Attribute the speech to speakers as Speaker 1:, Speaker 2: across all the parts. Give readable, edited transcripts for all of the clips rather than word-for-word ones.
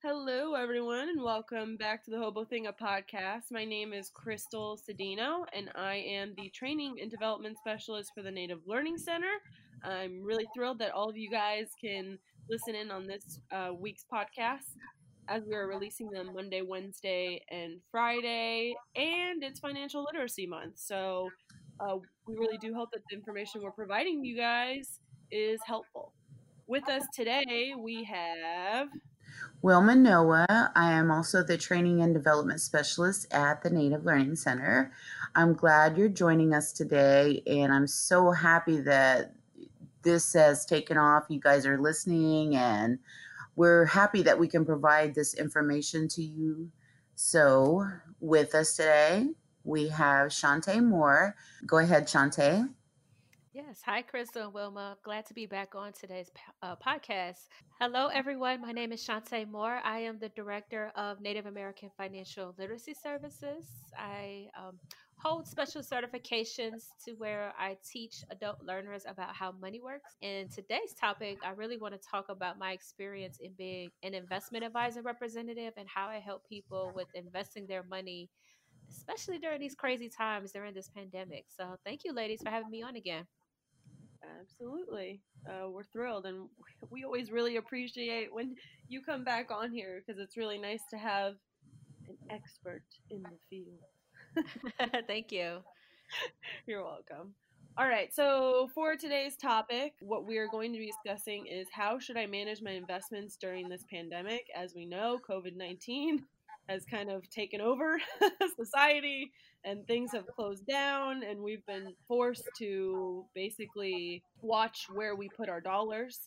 Speaker 1: Hello, everyone, and welcome back to the Hobo Thinga podcast. My name is Crystal Cedino, and I am the Training and Development Specialist for the Native Learning Center. I'm really thrilled that all of you guys can listen in on this week's podcast as we are releasing them Monday, Wednesday, and Friday, and it's Financial Literacy Month. So we really do hope that the information we're providing you guys is helpful. With us today, we have
Speaker 2: Wilma Noah. I am also the Training and Development Specialist at the Native Learning Center. I'm glad you're joining us today, and I'm so happy that this has taken off. You guys are listening, and we're happy that we can provide this information to you. So, with us today, we have Shantae Moore. Go ahead, Shantae.
Speaker 3: Yes. Hi, Crystal and Wilma. Glad to be back on today's podcast. Hello, everyone. My name is Shantae Moore. I am the Director of Native American Financial Literacy Services. I hold special certifications to where I teach adult learners about how money works. In today's topic, I really want to talk about my experience in being an investment advisor representative and how I help people with investing their money, especially during these crazy times during this pandemic. So, thank you, ladies, for having me on again.
Speaker 1: Absolutely. We're thrilled, and we always really appreciate when you come back on here because it's really nice to have an expert in the field.
Speaker 3: Thank you.
Speaker 1: You're welcome. All right, so for today's topic, what we are going to be discussing is how should I manage my investments during this pandemic? As we know, COVID-19 has kind of taken over society and things have closed down, and we've been forced to basically watch where we put our dollars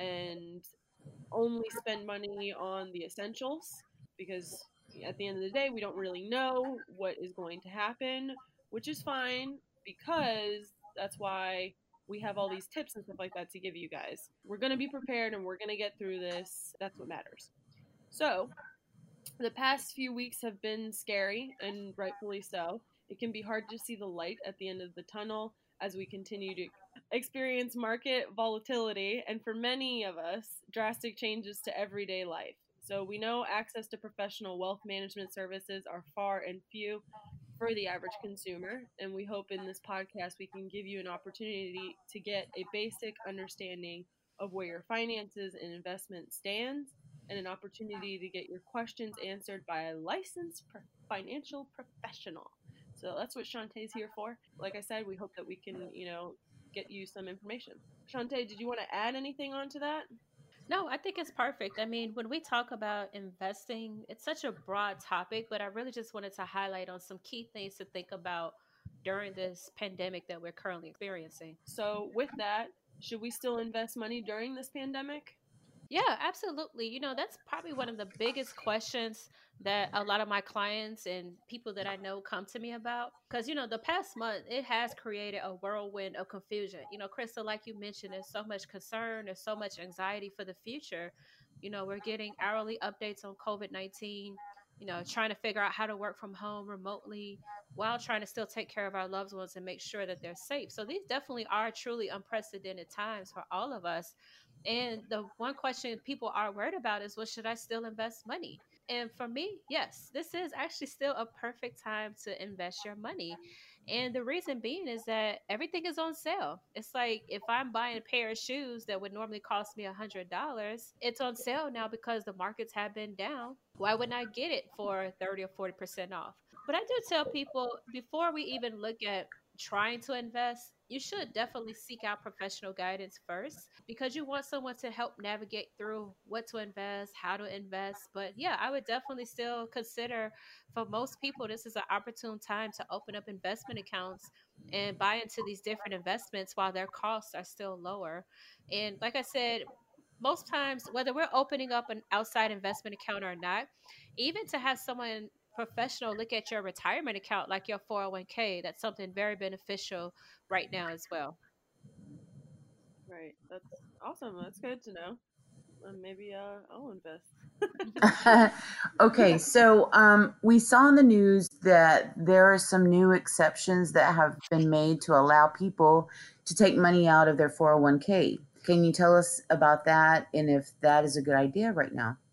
Speaker 1: and only spend money on the essentials because at the end of the day, we don't really know what is going to happen, which is fine because that's why we have all these tips and stuff like that to give you guys. We're going to be prepared and we're going to get through this. That's what matters. So, the past few weeks have been scary, and rightfully so. It can be hard to see the light at the end of the tunnel as we continue to experience market volatility, and for many of us, drastic changes to everyday life. So, we know access to professional wealth management services are far and few for the average consumer, and we hope in this podcast we can give you an opportunity to get a basic understanding of where your finances and investment stands and an opportunity to get your questions answered by a licensed financial professional. So that's what Shantae's here for. Like I said, we hope that we can, get you some information. Shantae, did you want to add anything onto that?
Speaker 3: No, I think it's perfect. I mean, when we talk about investing, it's such a broad topic, but I really just wanted to highlight on some key things to think about during this pandemic that we're currently experiencing.
Speaker 1: So, with that, should we still invest money during this pandemic?
Speaker 3: Yeah, absolutely. That's probably one of the biggest questions that a lot of my clients and people that I know come to me about. Because, the past month, it has created a whirlwind of confusion. Krista, like you mentioned, there's so much concern, there's so much anxiety for the future. We're getting hourly updates on COVID-19, trying to figure out how to work from home remotely while trying to still take care of our loved ones and make sure that they're safe. So these definitely are truly unprecedented times for all of us. And the one question people are worried about is, well, should I still invest money? And for me, yes, this is actually still a perfect time to invest your money. And the reason being is that everything is on sale. It's like if I'm buying a pair of shoes that would normally cost me $100, it's on sale now because the markets have been down. Why wouldn't I get it for 30 or 40% off? But I do tell people before we even look at trying to invest, you should definitely seek out professional guidance first because you want someone to help navigate through what to invest, how to invest. But yeah, I would definitely still consider for most people, this is an opportune time to open up investment accounts and buy into these different investments while their costs are still lower. And like I said, most times, whether we're opening up an outside investment account or not, even to have someone professional look at your retirement account like your 401k, that's something very beneficial right now as well.
Speaker 1: Right. That's awesome. That's good to know. Maybe I'll invest.
Speaker 2: Okay, so we saw in the news that there are some new exceptions that have been made to allow people to take money out of their 401k. Can you tell us about that and if that is a good idea right now?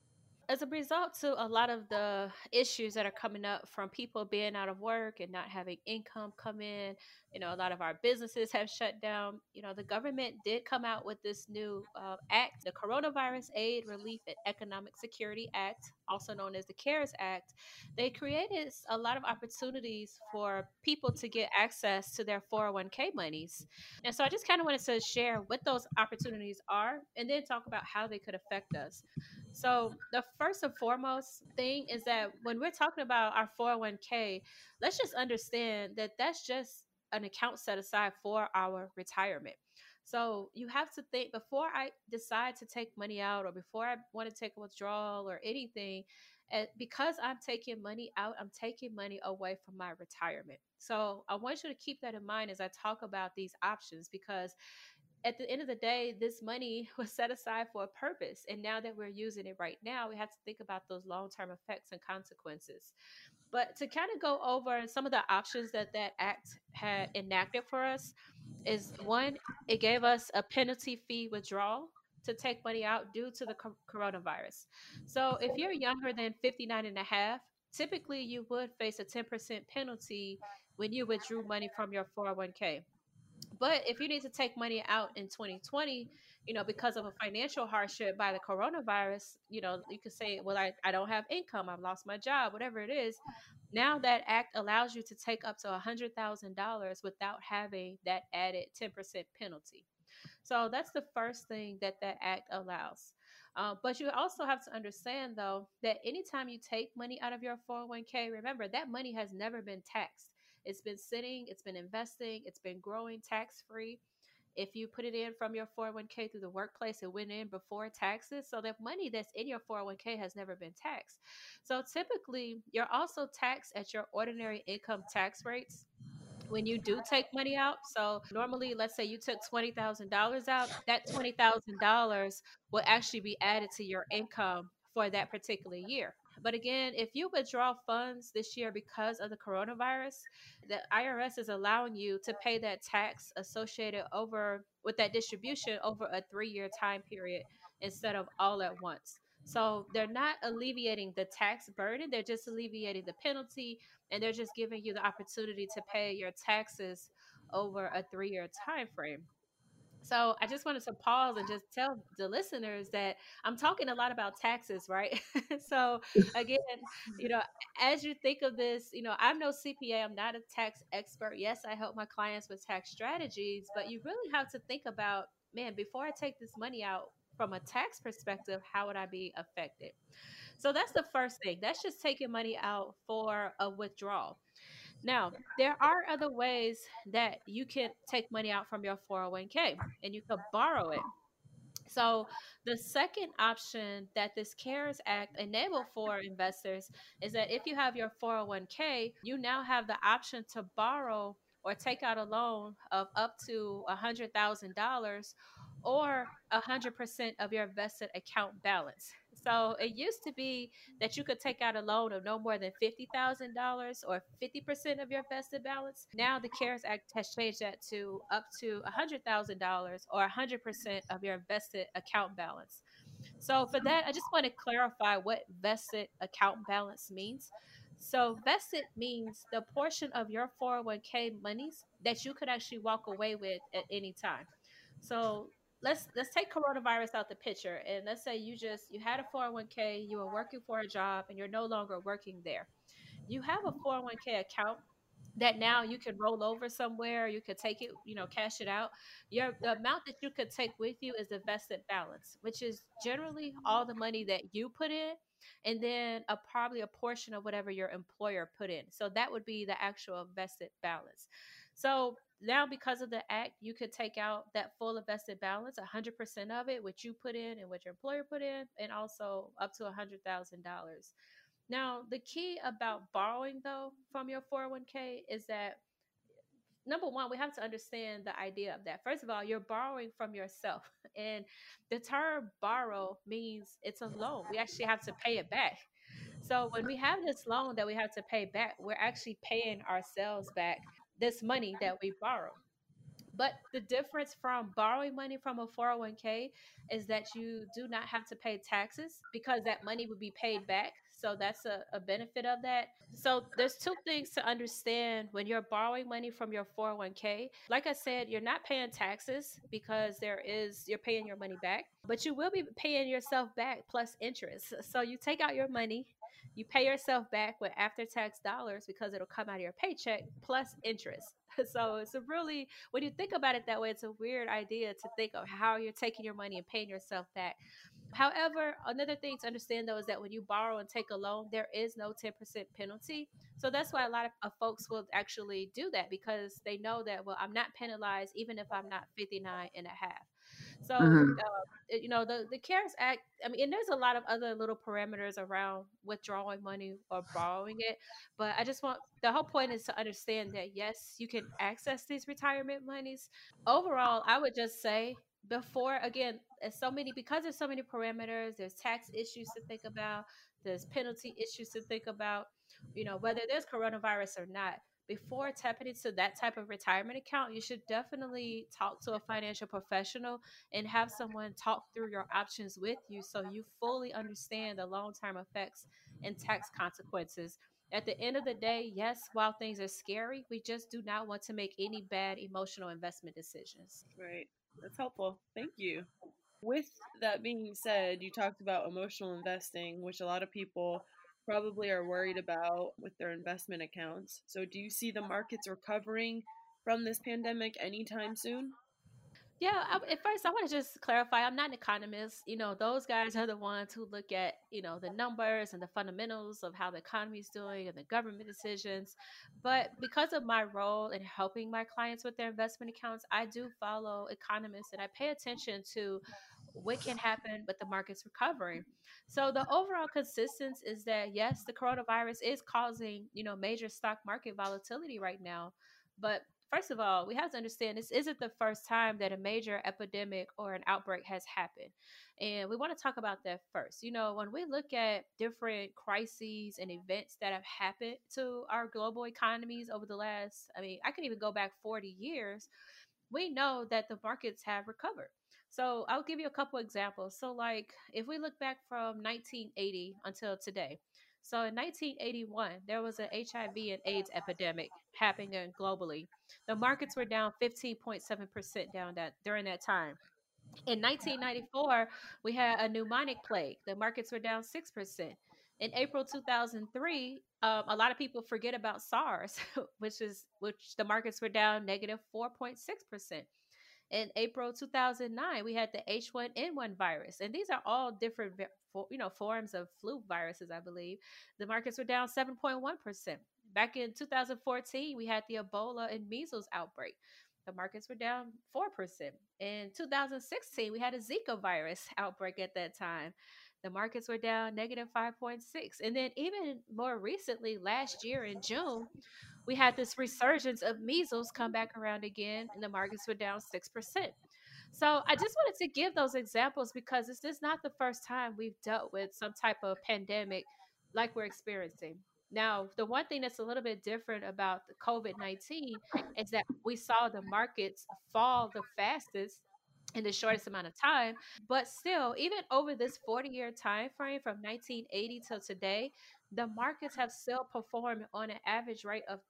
Speaker 3: as a result to a lot of the issues that are coming up from people being out of work and not having income come in, a lot of our businesses have shut down. The government did come out with this new act, the Coronavirus Aid, Relief, and Economic Security Act, also known as the CARES Act. They created a lot of opportunities for people to get access to their 401k monies. And so I just kind of wanted to share what those opportunities are and then talk about how they could affect us. So, the first and foremost thing is that when we're talking about our 401k, let's just understand that that's just an account set aside for our retirement. So, you have to think before I decide to take money out or before I want to take a withdrawal or anything, because I'm taking money out, I'm taking money away from my retirement. So, I want you to keep that in mind as I talk about these options because at the end of the day, this money was set aside for a purpose. And now that we're using it right now, we have to think about those long term effects and consequences. But to kind of go over some of the options that that act had enacted for us is one, it gave us a penalty fee withdrawal to take money out due to the coronavirus. So if you're younger than 59 and a half, typically you would face a 10% penalty when you withdrew money from your 401k. But if you need to take money out in 2020, because of a financial hardship by the coronavirus, you could say, well, I don't have income, I've lost my job, whatever it is. Now that act allows you to take up to $100,000 without having that added 10% penalty. So that's the first thing that that act allows. But you also have to understand, though, that anytime you take money out of your 401k, remember that money has never been taxed. It's been sitting, it's been investing, it's been growing tax free. If you put it in from your 401k through the workplace, it went in before taxes. So the money that's in your 401k has never been taxed. So typically, you're also taxed at your ordinary income tax rates when you do take money out. So normally, let's say you took $20,000 out, that $20,000 will actually be added to your income for that particular year. But again, if you withdraw funds this year because of the coronavirus, the IRS is allowing you to pay that tax associated over with that distribution over a 3-year time period instead of all at once. So they're not alleviating the tax burden, they're just alleviating the penalty, and they're just giving you the opportunity to pay your taxes over a 3-year time frame. So I just wanted to pause and just tell the listeners that I'm talking a lot about taxes, right? So again, you know, as you think of this, I'm no CPA, I'm not a tax expert. Yes, I help my clients with tax strategies, but you really have to think about, man, before I take this money out from a tax perspective, how would I be affected? So that's the first thing. That's just taking money out for a withdrawal. Now, there are other ways that you can take money out from your 401k and you could borrow it. So, the second option that this CARES Act enabled for investors is that if you have your 401k, you now have the option to borrow or take out a loan of up to $100,000 or 100% of your vested account balance. So it used to be that you could take out a loan of no more than $50,000 or 50% of your vested balance. Now the CARES Act has changed that to up to $100,000 or 100% of your vested account balance. So for that, I just want to clarify what vested account balance means. So vested means the portion of your 401k monies that you could actually walk away with at any time. So let's take coronavirus out the picture, and let's say you had a 401k, you were working for a job and you're no longer working there. You have a 401k account that now you can roll over somewhere, you could take it, cash it out. The amount that you could take with you is the vested balance, which is generally all the money that you put in and then probably a portion of whatever your employer put in. So that would be the actual vested balance. So now because of the act, you could take out that full invested balance, 100% of it, what you put in and what your employer put in, and also up to $100,000. Now, the key about borrowing, though, from your 401k is that number one, we have to understand the idea of that. First of all, you're borrowing from yourself. And the term borrow means it's a loan. We actually have to pay it back. So when we have this loan that we have to pay back, we're actually paying ourselves back this money that we borrow. But the difference from borrowing money from a 401k is that you do not have to pay taxes because that money would be paid back. So that's a benefit of that. So there's two things to understand when you're borrowing money from your 401k. Like I said, you're not paying taxes because you're paying your money back, but you will be paying yourself back plus interest. So you take out your money, you pay yourself back with after tax dollars because it'll come out of your paycheck plus interest. So it's a really, when you think about it that way, it's a weird idea to think of how you're taking your money and paying yourself back. However, another thing to understand though is that when you borrow and take a loan, there is no 10% penalty. So that's why a lot of folks will actually do that because they know that, well, I'm not penalized even if I'm not 59 and a half. So,
Speaker 2: Hmm.
Speaker 3: the CARES Act, I mean, and there's a lot of other little parameters around withdrawing money or borrowing it. But the whole point is to understand that, yes, you can access these retirement monies. Overall, I would just say before, again, because there's so many parameters, there's tax issues to think about, there's penalty issues to think about, whether there's coronavirus or not. Before tapping into that type of retirement account, you should definitely talk to a financial professional and have someone talk through your options with you so you fully understand the long term effects and tax consequences. At the end of the day, yes, while things are scary, we just do not want to make any bad emotional investment decisions.
Speaker 1: Right. That's helpful. Thank you. With that being said, you talked about emotional investing, which a lot of people probably are worried about with their investment accounts. So, do you see the markets recovering from this pandemic anytime soon?
Speaker 3: Yeah, at first, I want to just clarify I'm not an economist. Those guys are the ones who look at, the numbers and the fundamentals of how the economy is doing and the government decisions. But because of my role in helping my clients with their investment accounts, I do follow economists and I pay attention to what can happen with the markets recovering. So the overall consensus is that yes, the coronavirus is causing, major stock market volatility right now. But first of all, we have to understand this isn't the first time that a major epidemic or an outbreak has happened. And we want to talk about that first. When we look at different crises and events that have happened to our global economies over the last, I mean, I can even go back 40 years, we know that the markets have recovered. So I'll give you a couple examples. So, like, if we look back from 1980 until today, so in 1981, there was an HIV and AIDS epidemic happening globally. The markets were down 15.7% down that during that time. In 1994, we had a pneumonic plague. The markets were down 6%. In April 2003, a lot of people forget about SARS, which the markets were down negative 4.6%. In April 2009, we had the H1N1 virus, and these are all different, forms of flu viruses, I believe. The markets were down 7.1%. Back in 2014, we had the Ebola and measles outbreak. The markets were down 4%. In 2016, we had a Zika virus outbreak at that time. The markets were down negative 5.6. And then even more recently, last year in June, we had this resurgence of measles come back around again, and the markets were down 6%. So I just wanted to give those examples because this is not the first time we've dealt with some type of pandemic like we're experiencing. Now, the one thing that's a little bit different about the COVID-19 is that we saw the markets fall the fastest in the shortest amount of time. But still, even over this 40-year time frame from 1980 till today, the markets have still performed on an average rate of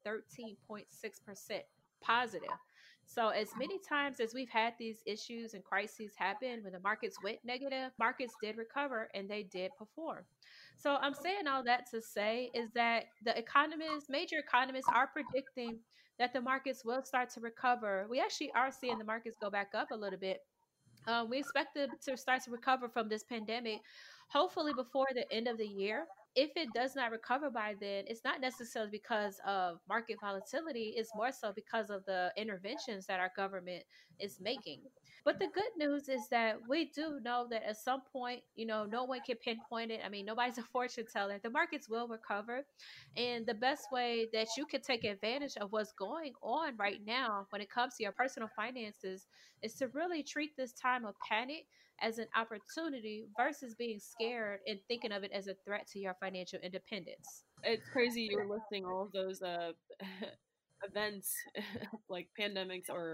Speaker 3: 13.6% positive. So, as many times as we've had these issues and crises happen, when the markets went negative, markets did recover and they did perform. So, I'm saying all that to say is that major economists are predicting that the markets will start to recover. We actually are seeing the markets go back up a little bit. We expect them to start to recover from this pandemic, hopefully before the end of the year. If it does not recover by then, it's not necessarily because of market volatility, it's more so because of the interventions that our government is making. But the good news is that we do know that at some point, no one can pinpoint it. I mean, nobody's a fortune teller. The markets will recover. And the best way that you can take advantage of what's going on right now when it comes to your personal finances is to really treat this time of panic as an opportunity versus being scared and thinking of it as a threat to your financial independence.
Speaker 1: It's crazy you were listing all of those events like pandemics or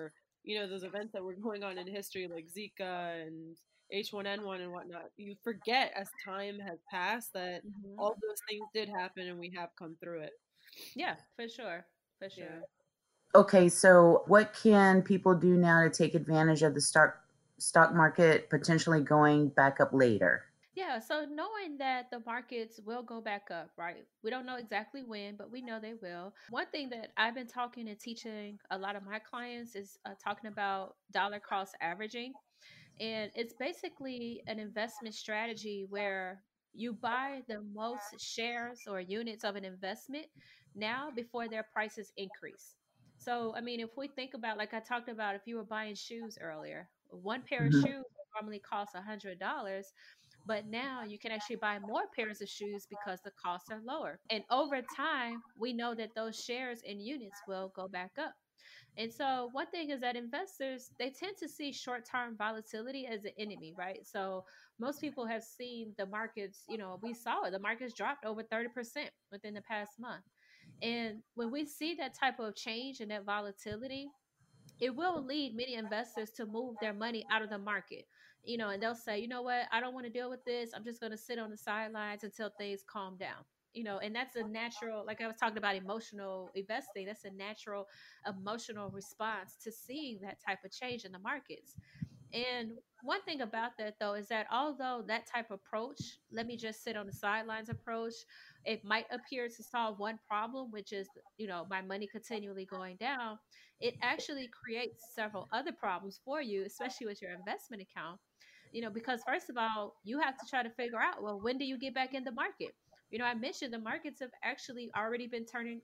Speaker 1: those events that were going on in history, like Zika and H1N1 and whatnot, you forget as time has passed that
Speaker 3: Hmm.
Speaker 1: all those things did happen and we have come through it.
Speaker 3: Yeah, for sure. For
Speaker 1: Yeah.
Speaker 3: sure.
Speaker 2: Okay, so what can people do now to take advantage of the stock market potentially going back up later?
Speaker 3: Yeah, so knowing that the markets will go back up, right? We don't know exactly when, but we know they will. One thing that I've been talking and teaching a lot of my clients is talking about dollar cost averaging. And it's basically an investment strategy where you buy the most shares or units of an investment now before their prices increase. So, I mean, if we think about, like I talked about, if you were buying shoes earlier, one pair of
Speaker 2: Mhm.
Speaker 3: shoes normally costs $100, but now you can actually buy more pairs of shoes because the costs are lower. And over time, we know that those shares and units will go back up. And so one thing is that investors, they tend to see short-term volatility as an enemy, right? So most people have seen the markets, we saw it, the markets dropped over 30% within the past month. And when we see that type of change and that volatility, it will lead many investors to move their money out of the market. And they'll say, you know what, I don't want to deal with this. I'm just going to sit on the sidelines until things calm down. And that's a natural, like I was talking about emotional investing, that's a natural emotional response to seeing that type of change in the markets. And one thing about that, though, is that although that type of approach, let me just sit on the sidelines approach, it might appear to solve one problem, which is, my money continually going down. It actually creates several other problems for you, especially with your investment account. Because first of all, you have to try to figure out, well, when do you get back in the market? I mentioned the markets have actually already been turning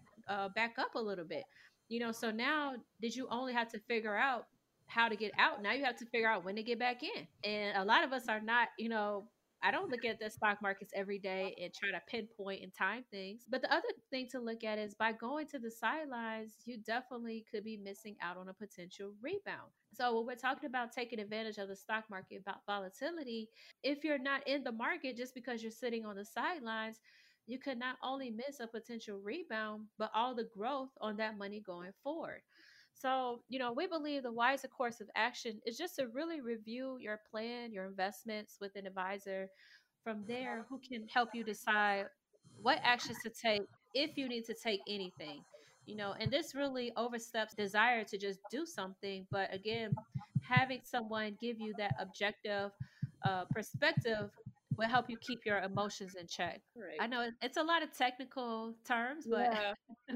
Speaker 3: back up a little bit. So now did you only have to figure out how to get out? Now you have to figure out when to get back in. And a lot of us are not, I don't look at the stock markets every day and try to pinpoint and time things. But the other thing to look at is by going to the sidelines, you definitely could be missing out on a potential rebound. So when we're talking about taking advantage of the stock market about volatility, if you're not in the market just because you're sitting on the sidelines, you could not only miss a potential rebound, but all the growth on that money going forward. So, we believe the wiser course of action is just to really review your plan, your investments with an advisor. From there, who can help you decide what actions to take if you need to take anything. And this really oversteps desire to just do something. But again, having someone give you that objective perspective will help you keep your emotions in check. I
Speaker 1: Right.
Speaker 3: know it's a lot of technical terms, but
Speaker 1: Yeah.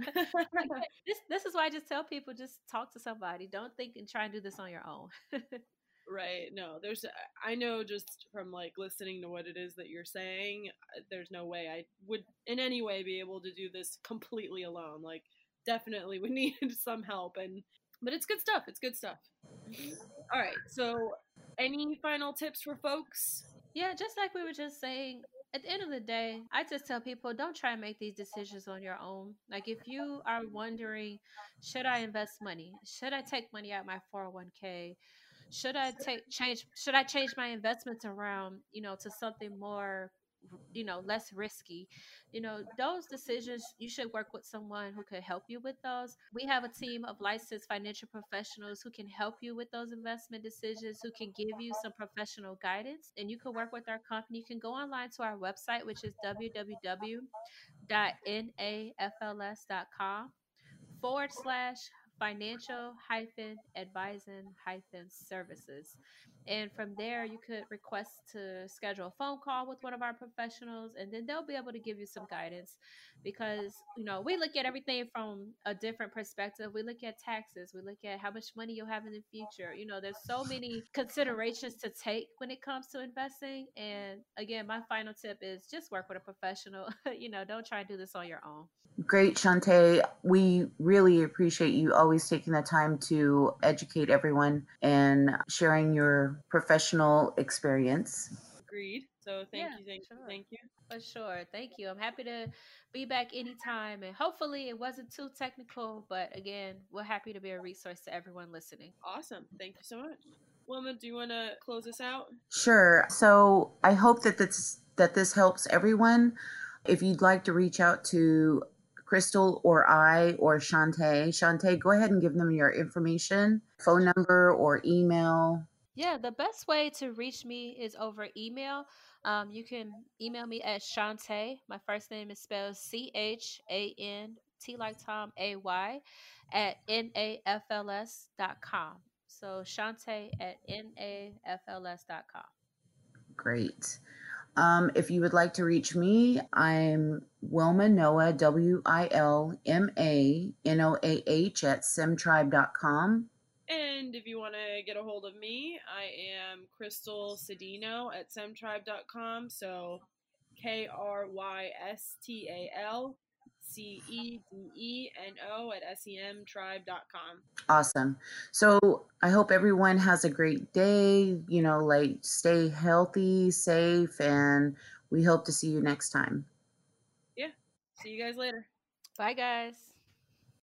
Speaker 3: again, this is why I just tell people, just talk to somebody. Don't think and try and do this on your own.
Speaker 1: Right. No, I know just from like listening to what it is that you're saying, there's no way I would in any way be able to do this completely alone. Like, definitely we needed some help. But it's good stuff. It's good stuff.
Speaker 3: Mhm.
Speaker 1: All right. So, any final tips for folks?
Speaker 3: Yeah, just like we were just saying, at the end of the day, I just tell people, don't try and make these decisions on your own. Like if you are wondering, should I invest money? Should I take money out my 401k? Should I change my investments around, to something more, less risky? Those decisions, you should work with someone who could help you with those. We have a team of licensed financial professionals who can help you with those investment decisions, who can give you some professional guidance, and you can work with our company. You can go online to our website, which is www.nafls.com/, financial advising services. And from there, you could request to schedule a phone call with one of our professionals, and then they'll be able to give you some guidance because, we look at everything from a different perspective. We look at taxes, we look at how much money you'll have in the future. There's so many considerations to take when it comes to investing. And again, my final tip is just work with a professional. Don't try and do this on your own.
Speaker 2: Great, Shantae. We really appreciate you always taking the time to educate everyone and sharing your professional experience.
Speaker 1: Agreed. So, thank
Speaker 3: Yeah,
Speaker 1: you, thank you,
Speaker 3: sure.
Speaker 1: thank you.
Speaker 3: For sure. Thank you. I'm happy to be back anytime. And hopefully it wasn't too technical. But again, we're happy to be a resource to everyone listening.
Speaker 1: Awesome. Thank you so much. Wilma, do you want to close us out?
Speaker 2: Sure. So I hope that this helps everyone. If you'd like to reach out to Crystal or I or Shantae. Shantae, go ahead and give them your information, phone number or email.
Speaker 3: Yeah, the best way to reach me is over email. You can email me at Shantae. My first name is spelled CHANT like Tom AY at NAFLS.com. So Shantae at NAFLS.com.
Speaker 2: Great. If you would like to reach me, I'm Wilma Noah, WILMANOAH at simtribe.com.
Speaker 1: And if you want to get a hold of me, I am Crystal Cedeno at semtribe.com. So KrystalCedeno at semtribe.com.
Speaker 2: Awesome. So I hope everyone has a great day. Like stay healthy, safe, and we hope to see you next time.
Speaker 1: Yeah. See you guys later.
Speaker 3: Bye, guys.